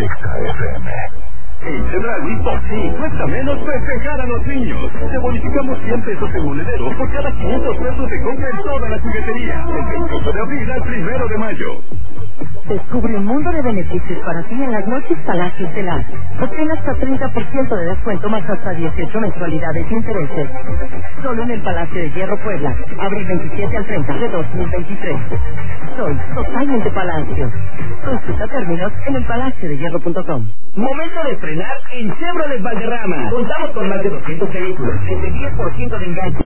XFM. En Chedraui, por sí, cuesta menos festejar a los niños. Te bonificamos 100 pesos en monedero por cada 500 pesos de compra en toda la juguetería. Del 28 de abril al 1 de mayo. Descubre un mundo de beneficios para ti en las noches Palacio Estelar. Obtén hasta 30% de descuento más hasta 18 mensualidades sin intereses. Solo en el Palacio de Hierro Puebla. Abril 27 al 30 de 2023. Soy totalmente Palacio. Consulta términos en elpalaciodehierro.com. Momento de frenar en Chevrolet Valderrama. Contamos con más de 200 vehículos, desde 10% de enganche.